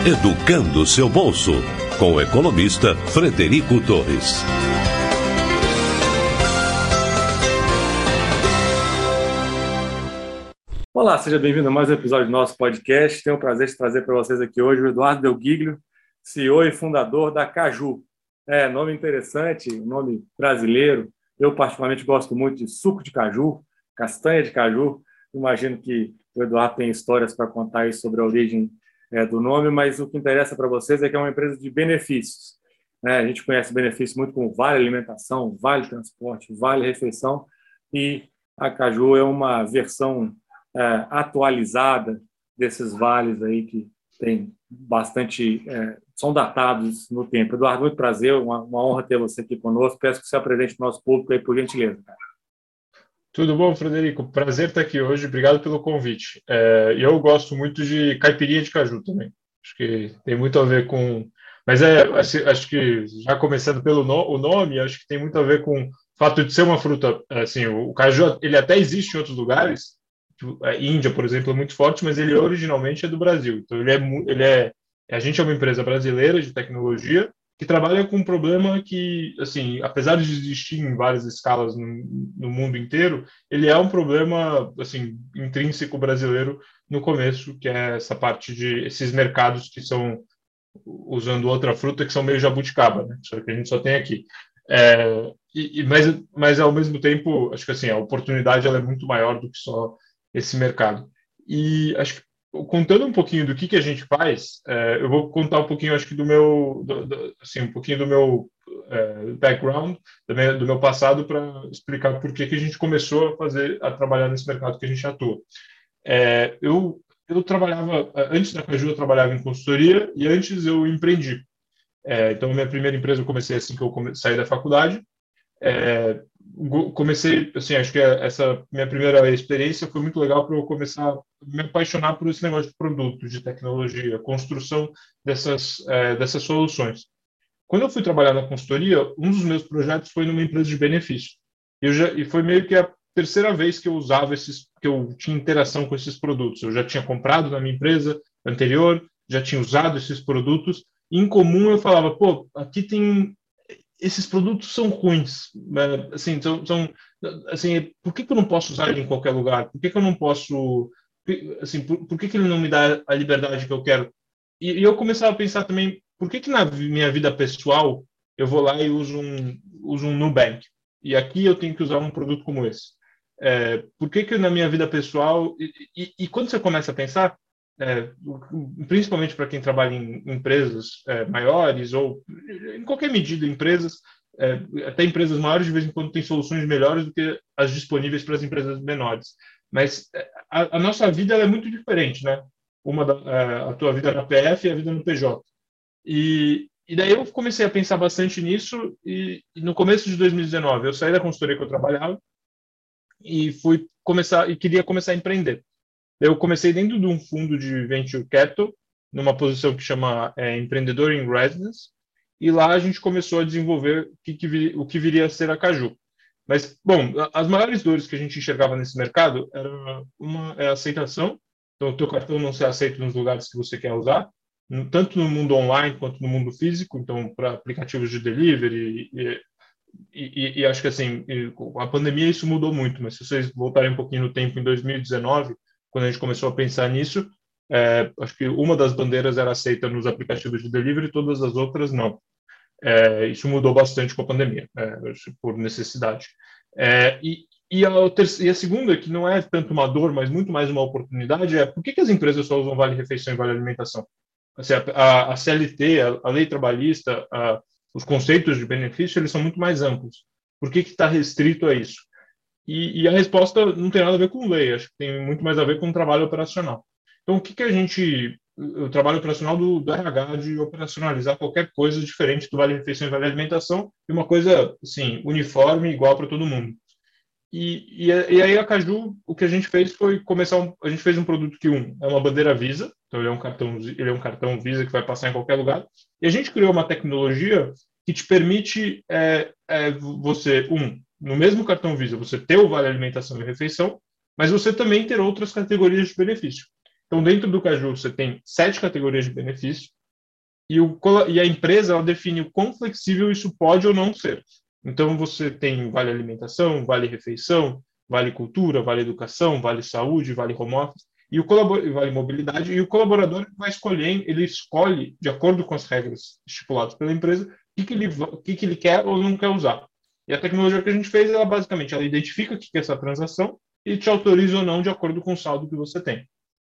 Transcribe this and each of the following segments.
Educando seu bolso, com o economista Frederico Torres. Olá, seja bem-vindo a mais um episódio do nosso podcast. Tenho o prazer de trazer para vocês aqui hoje o Eduardo Del Giglio, CEO e fundador da Caju. Nome interessante, nome brasileiro. Eu particularmente gosto muito de suco de caju, castanha de caju. Imagino que o Eduardo tem histórias para contar aí sobre a origem do nome, mas o que interessa para vocês é que é uma empresa de benefícios. A gente conhece benefícios muito como Vale Alimentação, Vale Transporte, Vale Refeição, e a Caju é uma versão atualizada desses vales aí que tem bastante, são datados no tempo. Eduardo, muito prazer, uma honra ter você aqui conosco. Peço que você apresente o nosso público aí, por gentileza, cara. Tudo bom, Frederico? Prazer estar aqui hoje. Obrigado pelo convite. Eu gosto muito de caipirinha de caju também. Acho que tem muito a ver com... Mas acho que, já começando pelo o nome, acho que tem muito a ver com o fato de ser uma fruta... Assim, o caju, ele até existe em outros lugares. A Índia, por exemplo, é muito forte, mas ele originalmente é do Brasil. Então, a gente é uma empresa brasileira de tecnologia que trabalha com um problema que, assim, apesar de existir em várias escalas no mundo inteiro, ele é um problema, assim, intrínseco brasileiro no começo, que é essa parte de esses mercados que são, usando outra fruta, que são meio jabuticaba, né? Só que a gente só tem aqui. Mas ao mesmo tempo, acho que assim, a oportunidade ela é muito maior do que só esse mercado. E acho que, contando um pouquinho do que a gente faz, eu vou contar um pouquinho, acho que do meu, assim, um pouquinho do meu background, do meu passado, para explicar por que a gente começou a trabalhar nesse mercado que a gente atua. Eu trabalhava, antes da Caju, eu trabalhava em consultoria e antes eu empreendi. Então, minha primeira empresa eu comecei assim que eu saí da faculdade. Comecei, assim, acho que essa minha primeira experiência foi muito legal para eu começar a me apaixonar por esse negócio de produto, de tecnologia, construção dessas soluções. Quando eu fui trabalhar na consultoria, um dos meus projetos foi numa empresa de benefício. E foi meio que a terceira vez que eu usava que eu tinha interação com esses produtos. Eu já tinha comprado na minha empresa anterior, já tinha usado esses produtos. E em comum eu falava, pô, aqui tem... Esses produtos são ruins, assim, assim, por que eu não posso usar ele em qualquer lugar? Por que eu não posso, assim, por que ele não me dá a liberdade que eu quero? E eu começava a pensar também, por que na minha vida pessoal eu vou lá e uso um Nubank? E aqui eu tenho que usar um produto como esse. Por que na minha vida pessoal... E quando você começa a pensar, principalmente para quem trabalha em empresas maiores ou, em qualquer medida, empresas, até empresas maiores, de vez em quando, têm soluções melhores do que as disponíveis para as empresas menores. Mas a nossa vida ela é muito diferente, né? A tua vida na PF e a vida no PJ. E daí eu comecei a pensar bastante nisso e no começo de 2019 eu saí da consultoria que eu trabalhava e queria começar a empreender. Eu comecei dentro de um fundo de venture capital, numa posição que chama empreendedor in residence, e lá a gente começou a desenvolver o que viria a ser a Caju. Mas, bom, as maiores dores que a gente enxergava nesse mercado era a aceitação. Então, o teu cartão não ser aceito nos lugares que você quer usar, tanto no mundo online quanto no mundo físico. Então, para aplicativos de delivery e acho que assim, a pandemia isso mudou muito, mas se vocês voltarem um pouquinho no tempo, em 2019, quando a gente começou a pensar nisso, acho que uma das bandeiras era aceita nos aplicativos de delivery, todas as outras não. Isso mudou bastante com a pandemia, por necessidade. E a segunda, que não é tanto uma dor, mas muito mais uma oportunidade, é por que as empresas só usam Vale Refeição e Vale Alimentação? Assim, a CLT, a lei trabalhista, os conceitos de benefício, eles são muito mais amplos. Por que está restrito a isso? E a resposta não tem nada a ver com lei, acho que tem muito mais a ver com o trabalho operacional. Então, o trabalho operacional do RH de operacionalizar qualquer coisa diferente do Vale Refeição e Vale Alimentação, e uma coisa, assim, uniforme, igual para todo mundo. E aí a Caju, o que a gente fez foi a gente fez um produto que é uma bandeira Visa, então ele é um cartão Visa que vai passar em qualquer lugar, e a gente criou uma tecnologia que te permite você, no mesmo cartão Visa, você ter o Vale Alimentação e Refeição, mas você também ter outras categorias de benefício. Então, dentro do Caju, você tem 7 categorias de benefício, e a empresa ela define o quão flexível isso pode ou não ser. Então, você tem vale alimentação, vale refeição, vale cultura, vale educação, vale saúde, vale home office, e vale mobilidade, e o colaborador vai escolher, ele escolhe, de acordo com as regras estipuladas pela empresa, o que ele quer ou não quer usar. E a tecnologia que a gente fez, ela basicamente ela identifica o que é essa transação e te autoriza ou não de acordo com o saldo que você tem.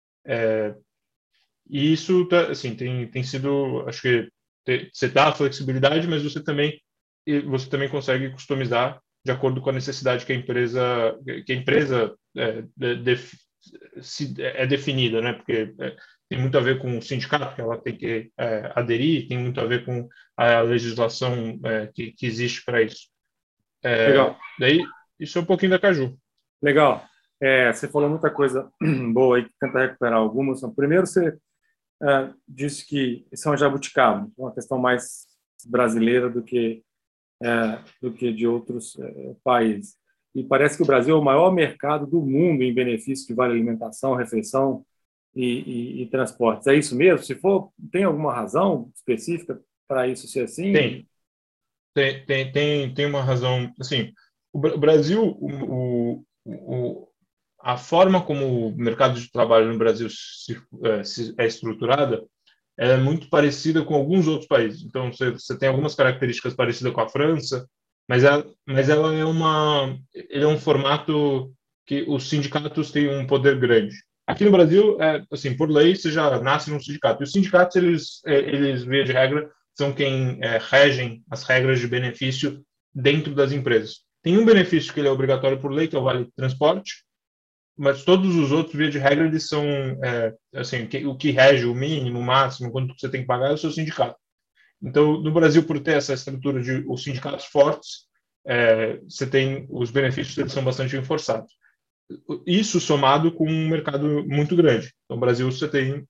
E isso, assim, tem sido, acho que você dá a flexibilidade, mas você também consegue customizar de acordo com a necessidade que a empresa é definida, né? Porque tem muito a ver com o sindicato que ela tem que aderir, tem muito a ver com a legislação que existe para isso. Legal. Daí, isso é um pouquinho da Caju. Legal. Você falou muita coisa boa aí, tenta recuperar algumas. Primeiro, você disse que isso é uma jabuticaba, uma questão mais brasileira do que de outros países. E parece que o Brasil é o maior mercado do mundo em benefício de vale alimentação, refeição e transportes. É isso mesmo? Se for, tem alguma razão específica para isso ser assim? Tem uma razão. Assim, o Brasil, a forma como o mercado de trabalho no Brasil é estruturada é muito parecida com alguns outros países. Então, você tem algumas características parecidas com a França, mas ele é um formato que os sindicatos têm um poder grande. Aqui no Brasil, assim, por lei, você já nasce num sindicato. E os sindicatos, eles via de regra, são quem regem as regras de benefício dentro das empresas. Tem um benefício que ele é obrigatório por lei, que é o Vale Transporte, mas todos os outros, via de regra, eles são, assim, o que rege, o mínimo, o máximo, quanto você tem que pagar é o seu sindicato. Então, no Brasil, por ter essa estrutura de os sindicatos fortes, você tem, os benefícios eles são bastante reforçados. Isso somado com um mercado muito grande. Então, no Brasil, você tem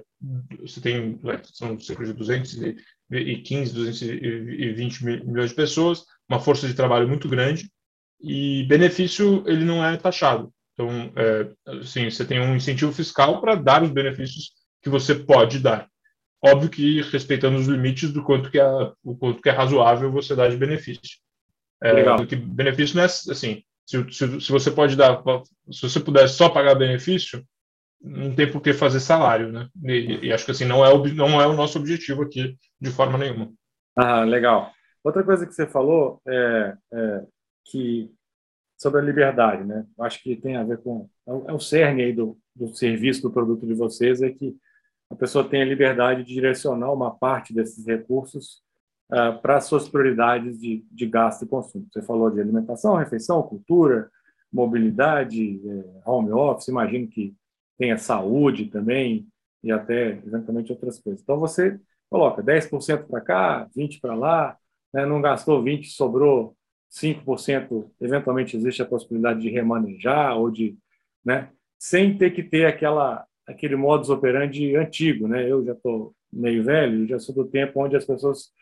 são cerca de 215, 220 milhões de pessoas, uma força de trabalho muito grande, e benefício ele não é taxado. Então, assim, você tem um incentivo fiscal para dar os benefícios que você pode dar. Óbvio que respeitando os limites do o quanto que é razoável você dar de benefício. Legal. Porque benefício não é assim, se você pode dar, se você puder só pagar benefício, não tem por que fazer salário, né? E acho que assim não é o nosso objetivo aqui de forma nenhuma. Legal. Outra coisa que você falou que sobre a liberdade, né? Acho que tem a ver com o cerne aí do serviço, do produto de vocês, é que a pessoa tem a liberdade de direcionar uma parte desses recursos para as suas prioridades de gasto e consumo. Você falou de alimentação, refeição, cultura, mobilidade, home office, imagino que tenha saúde também e até, eventualmente, outras coisas. Então, você coloca 10% para cá, 20% para lá, né? Não gastou 20%, sobrou 5%, eventualmente existe a possibilidade de remanejar ou né? Sem ter que ter aquele modus operandi antigo, né? Eu já estou meio velho, já sou do tempo onde as pessoas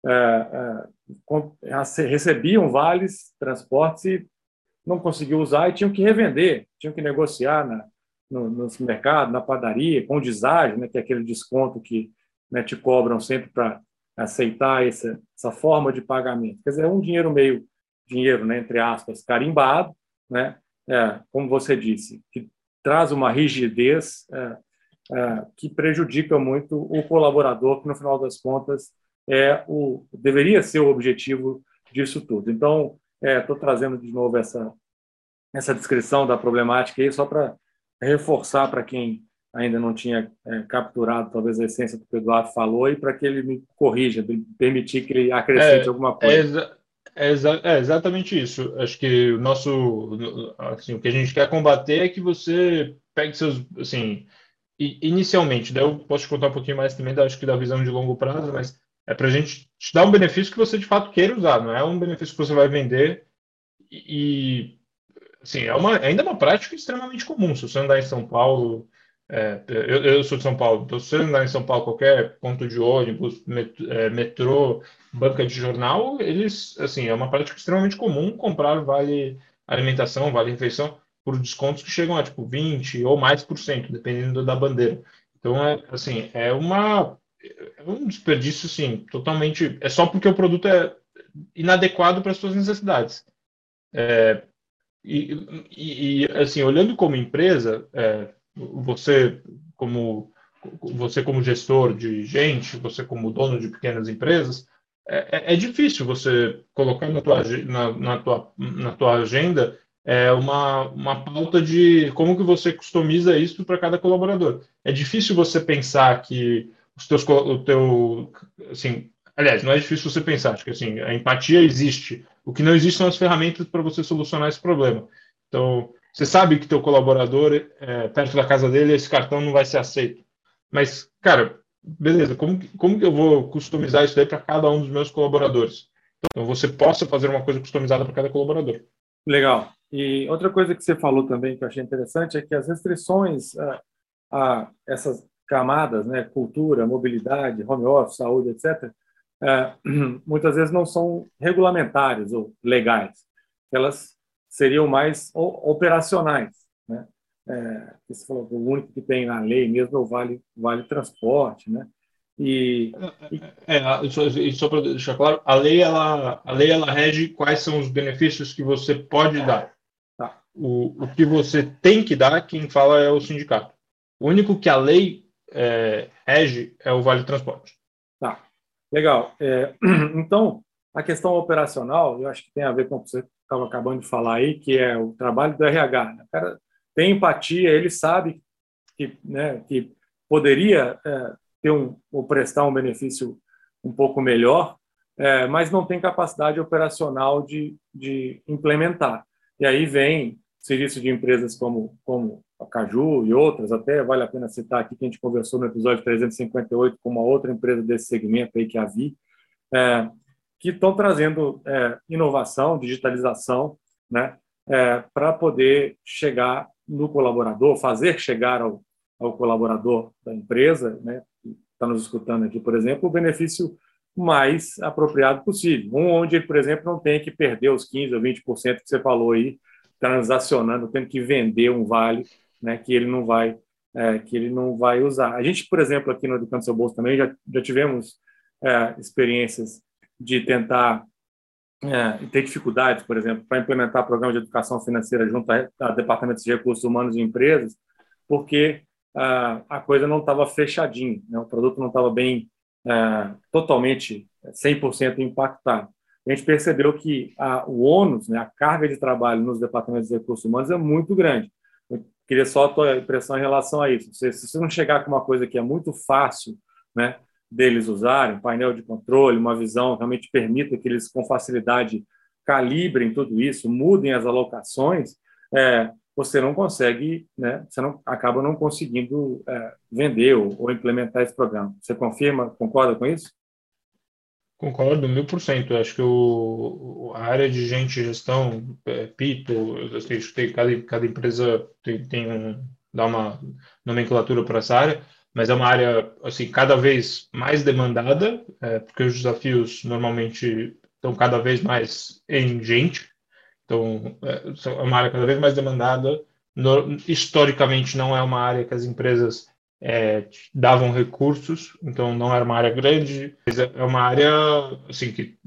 recebiam vales, transportes e não conseguiam usar e tinham que revender, tinham que negociar no mercado, na padaria, com deságio, né, que é aquele desconto que, né, te cobram sempre para aceitar essa forma de pagamento. Quer dizer, é um dinheiro, né, entre aspas, carimbado, né, como você disse, que traz uma rigidez que prejudica muito o colaborador, que no final das contas deveria ser o objetivo disso tudo. Então, estou trazendo de novo essa descrição da problemática aí só para reforçar para quem ainda não tinha capturado talvez a essência do que o Eduardo falou e para que ele me corrija, permitir que ele acrescente alguma coisa. É exatamente isso. Acho que assim, o que a gente quer combater é que você pegue seus, assim, inicialmente, daí eu posso te contar um pouquinho mais também, acho que da visão de longo prazo, mas é para a gente te dar um benefício que você de fato queira usar, não é um benefício que você vai vender assim, ainda é uma prática extremamente comum. Se você andar em São Paulo, eu sou de São Paulo, então se você andar em São Paulo, qualquer ponto de ônibus, metrô, banca de jornal, assim, é uma prática extremamente comum comprar vale alimentação, vale refeição, por descontos que chegam a tipo 20 ou mais por cento, dependendo da bandeira. Então, assim, é um desperdício, sim, totalmente. É só porque o produto é inadequado para as suas necessidades. Assim, olhando como empresa, como você como gestor de gente, você como dono de pequenas empresas, é difícil você colocar na tua agenda uma pauta de como que você customiza isso para cada colaborador. É difícil você pensar que o teu, assim, aliás, não é difícil você pensar, acho que assim, a empatia existe. O que não existe são as ferramentas para você solucionar esse problema. Então, você sabe que teu colaborador, perto da casa dele, esse cartão não vai ser aceito. Mas, cara, beleza, como que eu vou customizar isso daí para cada um dos meus colaboradores? Então, você possa fazer uma coisa customizada para cada colaborador. Legal. E outra coisa que você falou também que eu achei interessante é que as restrições a essas camadas, né, cultura, mobilidade, home office, saúde, etc., muitas vezes não são regulamentares ou legais. Elas seriam mais operacionais, né? Você falou que o único que tem na lei mesmo é o vale transporte, né? E, e Só para deixar claro, a lei ela rege quais são os benefícios que você pode dar. tá, O que você tem que dar, quem fala é o sindicato. O único que a lei rege é o Vale Transporte. tá, legal. Então, a questão operacional, eu acho que tem a ver com o que você estava acabando de falar aí, que é o trabalho do RH, né? O cara tem empatia, ele sabe que, né, que poderia ter ou prestar um benefício um pouco melhor, mas não tem capacidade operacional de implementar. E aí vem serviço de empresas como a Caju e outras, até vale a pena citar aqui que a gente conversou no episódio 358 com uma outra empresa desse segmento aí, que é a Vi, é, que estão trazendo inovação, digitalização, né, para poder chegar no colaborador, fazer chegar ao colaborador da empresa, né, que está nos escutando aqui, por exemplo, o benefício mais apropriado possível. Onde ele, por exemplo, não tem que perder os 15% ou 20% que você falou aí, transacionando, tendo que vender um vale, né, que ele não vai usar. A gente, por exemplo, aqui no Educando Seu Bolso também já tivemos experiências de tentar ter dificuldades, por exemplo, para implementar programas de educação financeira junto a departamentos de recursos humanos e empresas, porque a coisa não estava fechadinha, né? O produto não estava bem, totalmente, 100% impactado. A gente percebeu que o ônus, né, a carga de trabalho nos departamentos de recursos humanos é muito grande. Eu queria só a tua impressão em relação a isso. Se você não chegar com uma coisa que é muito fácil, né, deles usarem, painel de controle, uma visão que realmente permita que eles com facilidade calibrem tudo isso, mudem as alocações, você não consegue, né, você acaba não conseguindo vender ou implementar esse programa. Você confirma, concorda com isso? Concordo, 1000%. Eu acho que a área de gente, gestão, people, eu acho que cada empresa dá uma nomenclatura para essa área, mas é uma área assim, cada vez mais demandada, porque os desafios normalmente estão cada vez mais em gente. Então, é uma área cada vez mais demandada. Historicamente, não é uma área que as empresas davam recursos, então não era uma área grande, mas é uma área assim que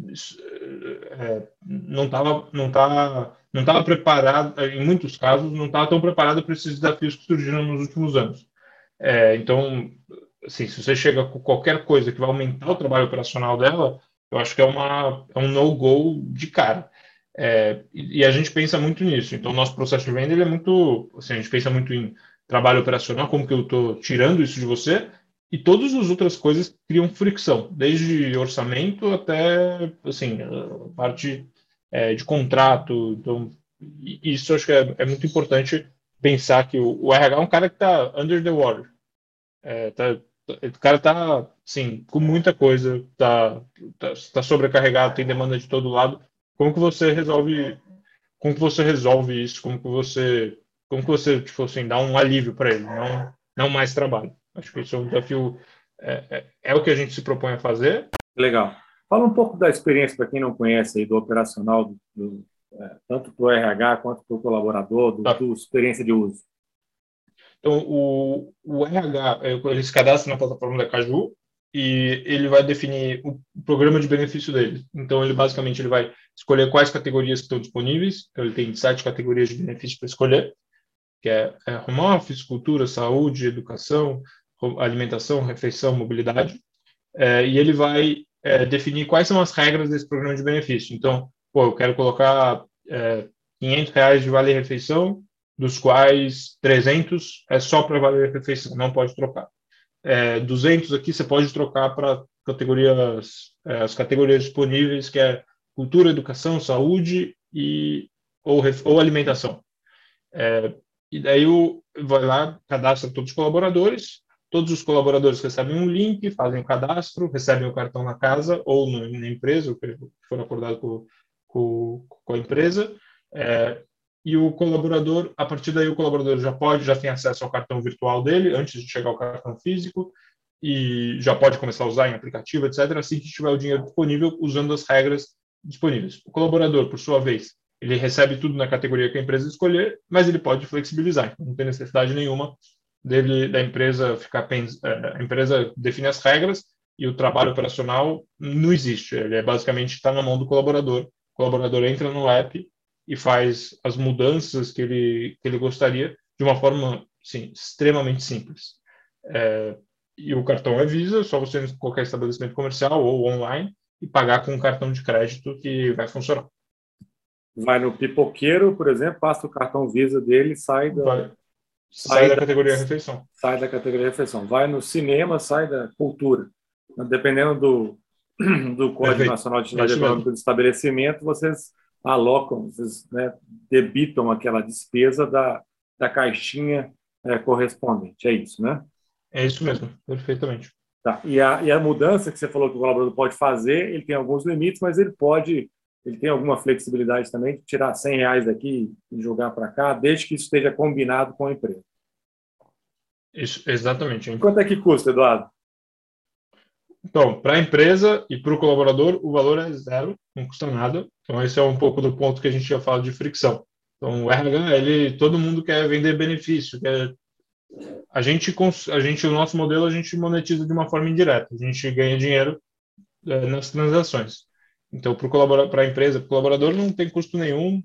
não estava preparada, em muitos casos, não estava tão preparada para esses desafios que surgiram nos últimos anos. Então, assim, se você chega com qualquer coisa que vai aumentar o trabalho operacional dela, eu acho que é um no-go de cara. E a gente pensa muito nisso. Então, nosso processo de venda ele é muito, assim, a gente pensa muito em trabalho operacional, como que eu estou tirando isso de você, e todas as outras coisas criam fricção, desde orçamento até, assim, a parte de contrato. Então, isso eu acho que é muito importante pensar que o RH é um cara que está under the water. O cara está, assim, com muita coisa, tá sobrecarregado, tem demanda de todo lado. Como que você resolve, como que você resolve isso? Como que você tipo assim, dá um alívio para ele, não mais trabalho? Acho que isso é um desafio, é o que a gente se propõe a fazer. Legal. Fala um pouco da experiência para quem não conhece aí, do operacional, tanto para o RH quanto para o colaborador, Tá? do experiência de uso. Então, o RH, ele se cadastra na plataforma da Caju, e ele vai definir o programa de benefício dele. Então, ele vai escolher quais categorias que estão disponíveis. Então, ele tem 7 categorias de benefício para escolher, que é home office, cultura, saúde, educação, alimentação, refeição, mobilidade. E ele vai definir quais são as regras desse programa de benefício. Então, eu quero colocar R$ 500 de vale-refeição, dos quais 300 é só para vale-refeição, não pode trocar. 200 aqui você pode trocar para as categorias disponíveis, que é cultura, educação, saúde ou alimentação. E daí vai lá, cadastra todos os colaboradores recebem um link, fazem o cadastro, recebem o cartão na casa ou na empresa, o que for acordado com a empresa, e o colaborador, a partir daí o colaborador já tem acesso ao cartão virtual dele, antes de chegar ao cartão físico, e já pode começar a usar em aplicativo, etc., assim que tiver o dinheiro disponível, usando as regras disponíveis. O colaborador, por sua vez, ele recebe tudo na categoria que a empresa escolher, mas ele pode flexibilizar, não tem necessidade nenhuma da empresa a empresa define as regras e o trabalho operacional não existe, ele basicamente está na mão do colaborador. O colaborador entra no app e faz as mudanças que ele gostaria de uma forma, sim, extremamente simples. E o cartão é Visa, só você ir em qualquer estabelecimento comercial ou online e pagar com um cartão de crédito que vai funcionar. Vai no pipoqueiro, por exemplo, passa o cartão Visa dele, sai da categoria refeição. Sai da categoria refeição. Vai no cinema, sai da cultura. Dependendo do Código Nacional de Atividade Econômica do estabelecimento, vocês alocam, vocês debitam aquela despesa da caixinha correspondente. É isso, né? É isso mesmo, perfeitamente. Tá. E a mudança que você falou que o colaborador pode fazer, ele tem alguns limites, mas ele tem alguma flexibilidade também de tirar R$ 100 daqui e jogar para cá, desde que isso esteja combinado com a empresa. Isso, exatamente. Quanto é que custa, Eduardo? Então, para a empresa e para o colaborador, o valor é zero, não custa nada. Então, esse é um pouco do ponto que a gente já fala de fricção. Então, o RH, todo mundo quer vender benefício. O nosso modelo, a gente monetiza de uma forma indireta. A gente ganha dinheiro nas transações. Então, para a empresa, para o colaborador, não tem custo nenhum,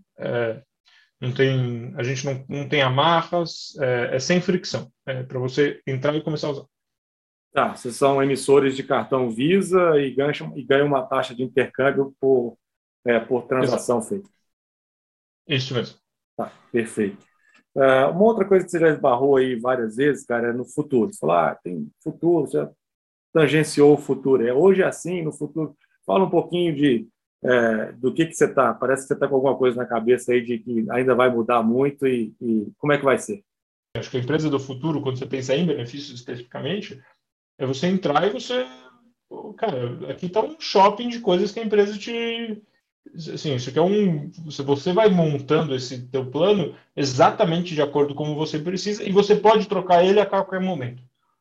a gente não tem amarras, é sem fricção, para você entrar e começar a usar. Tá, vocês são emissores de cartão Visa e ganham uma taxa de intercâmbio por transação feita. Isso mesmo. Tá, perfeito. Uma outra coisa que você já esbarrou aí várias vezes, cara, é no futuro. Você falou, tem futuro, você já tangenciou o futuro. Hoje é assim, no futuro. Fala um pouquinho do que você está. Parece que você está com alguma coisa na cabeça aí de que ainda vai mudar muito e como é que vai ser? Acho que a empresa do futuro, quando você pensa em benefícios especificamente, é você entrar e você... Cara, aqui está um shopping de coisas que a empresa te... Assim, isso aqui você vai montando esse teu plano exatamente de acordo com como você precisa e você pode trocar ele a qualquer momento.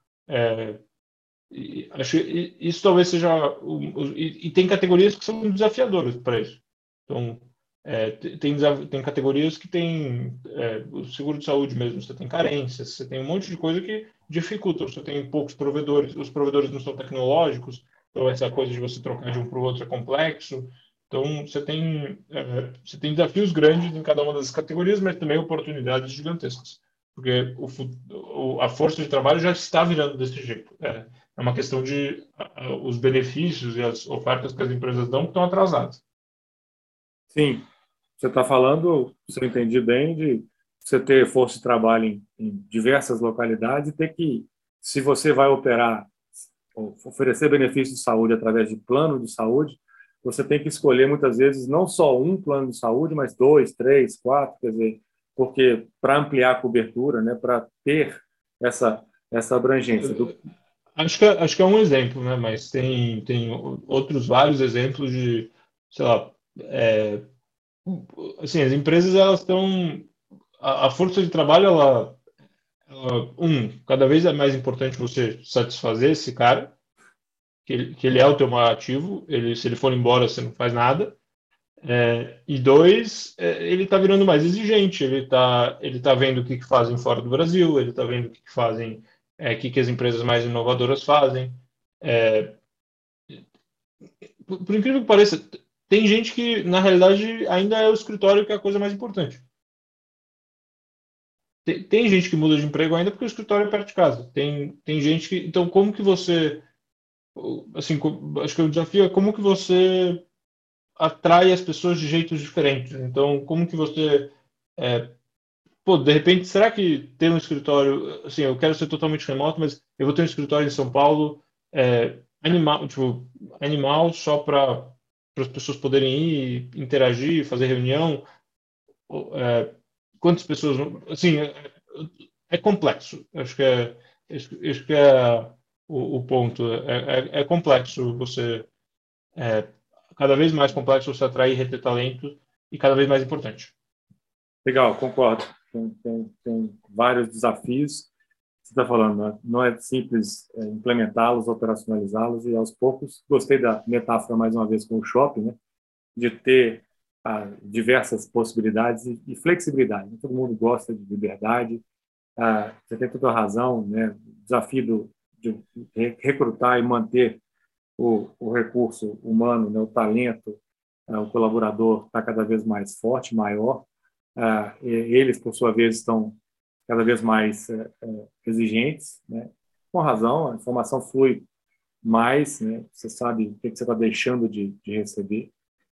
Acho que isso talvez seja... E tem categorias que são desafiadoras para isso. Então, tem categorias que tem o seguro de saúde mesmo, você tem carências, você tem um monte de coisa que dificulta. Você tem poucos provedores, os provedores não são tecnológicos, então essa coisa de você trocar de um para o outro é complexo. Então, você tem desafios grandes em cada uma das categorias, mas também oportunidades gigantescas. Porque a força de trabalho já está virando desse jeito. É uma questão de os benefícios e as ofertas que as empresas dão que estão atrasadas. Sim. Você está falando, se eu entendi bem, de você ter força de trabalho em diversas localidades e ter que, se você vai oferecer benefícios de saúde através de plano de saúde, você tem que escolher muitas vezes não só um plano de saúde, mas 2, 3, 4, quer dizer, porque para ampliar a cobertura, né, para ter essa abrangência. Acho que é um exemplo, né? Mas tem outros vários exemplos de, sei lá, assim, as empresas elas estão, a força de trabalho cada vez é mais importante você satisfazer esse cara, que ele é o teu maior ativo, se ele for embora você não faz nada. E 2, ele está virando mais exigente, ele tá vendo o que fazem fora do Brasil, ele está vendo o que fazem, o que as empresas mais inovadoras fazem. Por incrível que pareça, tem gente que, na realidade, ainda é o escritório que é a coisa mais importante. Tem gente que muda de emprego ainda porque o escritório é perto de casa. Tem gente que... Então, como que você... Assim, acho que o desafio é como que você atrai as pessoas de jeitos diferentes. Então, como que você... pô, de repente, será que ter um escritório... Assim, eu quero ser totalmente remoto, mas eu vou ter um escritório em São Paulo animal, tipo, animal só para as pessoas poderem ir, interagir, fazer reunião. Quantas pessoas... Assim, é complexo. Acho que é o ponto. É complexo você... É, cada vez mais complexo você atrair e reter talento e cada vez mais importante. Legal, concordo. Tem vários desafios. Você está falando, né? Não é simples implementá-los, operacionalizá-los, e aos poucos, gostei da metáfora mais uma vez com o shopping, né? De ter diversas possibilidades e flexibilidade. Todo mundo gosta de liberdade. Você tem toda a razão, né? O desafio de recrutar e manter o recurso humano, né? O talento, o colaborador está cada vez mais forte, maior. Eles, por sua vez, estão cada vez mais exigentes, né? Com razão, a informação flui mais, né? Você sabe o que você está deixando de receber.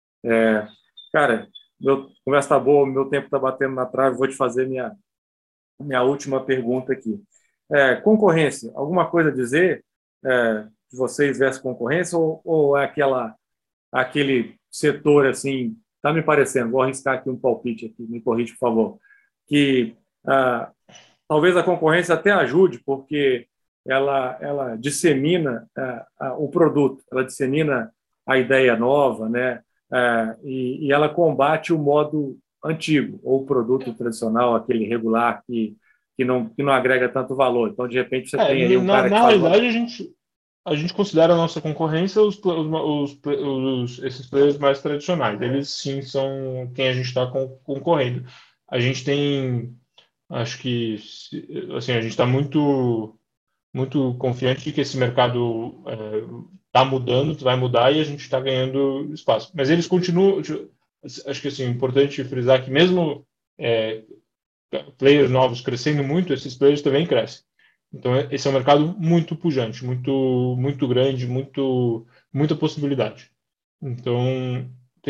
Cara, conversa está boa, meu tempo está batendo na trave, vou te fazer minha última pergunta aqui. Concorrência, alguma coisa a dizer de vocês versus concorrência, ou é aquele setor assim, está me parecendo, vou arriscar aqui um palpite, aqui, me corrige, por favor, que talvez a concorrência até ajude, porque ela dissemina o produto, ela dissemina a ideia nova, né? E ela combate o modo antigo, ou o produto tradicional, aquele regular que não agrega tanto valor. Então, de repente, você tem aí um cara que Na faz realidade, a gente considera a nossa concorrência esses players mais tradicionais. Eles sim são quem a gente está concorrendo. A gente tem, acho que, assim, a gente está muito confiante de que esse mercado está mudando, vai mudar e a gente está ganhando espaço. Mas eles continuam, acho que assim, é importante frisar que mesmo players novos crescendo muito, esses players também crescem. Então, esse é um mercado muito pujante, muito grande, muita possibilidade. Então,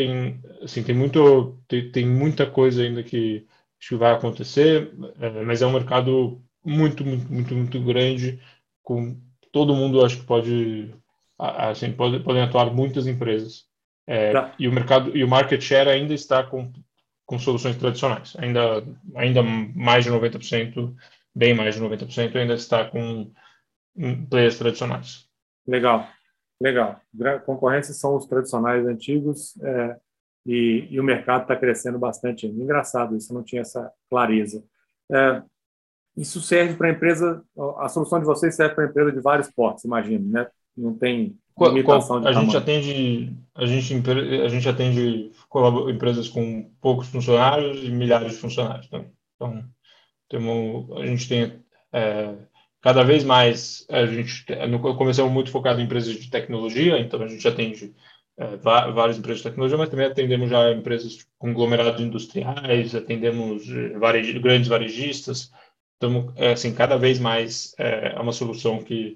tem muita coisa ainda que acho que vai acontecer, mas é um mercado muito grande, com todo mundo acho que podem atuar muitas empresas. Tá. E o mercado e o market share ainda está com soluções tradicionais. Ainda mais de 90%, bem mais de 90% ainda está com players tradicionais. Legal, legal. Concorrência são os tradicionais antigos, e o mercado está crescendo bastante. Engraçado, isso eu não tinha essa clareza. Isso serve para empresa, a solução de vocês serve para empresa de vários portes, imagino, né? Não tem limitação de tamanho. A gente atende empresas com poucos funcionários e milhares de funcionários também. Então, a gente tem cada vez mais, começamos muito focado em empresas de tecnologia, então a gente atende várias empresas de tecnologia, mas também atendemos já empresas conglomerados industriais, atendemos grandes varejistas. Então, assim, cada vez mais é uma solução que,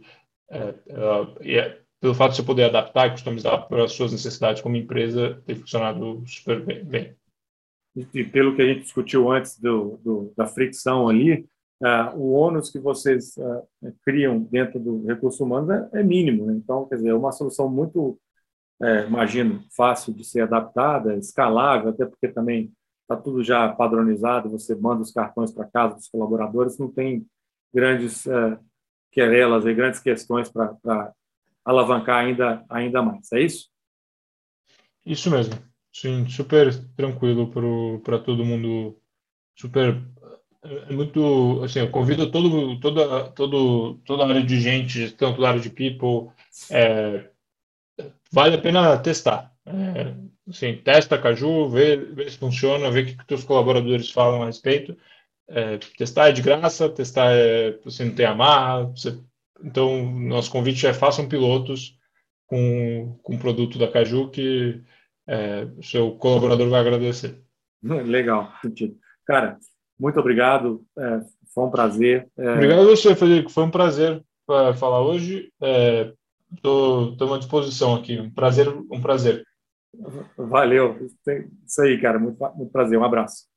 pelo fato de você poder adaptar e customizar para as suas necessidades como empresa, tem funcionado super bem. E pelo que a gente discutiu antes da fricção ali, o ônus que vocês criam dentro do recurso humano é mínimo, né? Então, quer dizer, é uma solução muito, imagino, fácil de ser adaptada, escalável, até porque também está tudo já padronizado, você manda os cartões para casa dos colaboradores, não tem grandes querelas e grandes questões para alavancar ainda mais. É isso? Isso mesmo. Sim, super tranquilo para todo mundo. Super. É muito. Assim, eu convido toda a área de gente, tanto a área de people. Vale a pena testar. Assim, testa Caju, vê se funciona, vê o que os teus colaboradores falam a respeito. Testar é de graça, testar você não tem amarra, você Então, nosso convite é façam pilotos com o produto da Caju, que o seu colaborador vai agradecer. Legal, sentido. Cara, muito obrigado. Foi um prazer. Obrigado a você, Federico. Foi um prazer falar hoje. Estou à disposição aqui. Um prazer, um prazer. Valeu. Isso aí, cara. Muito prazer. Um abraço.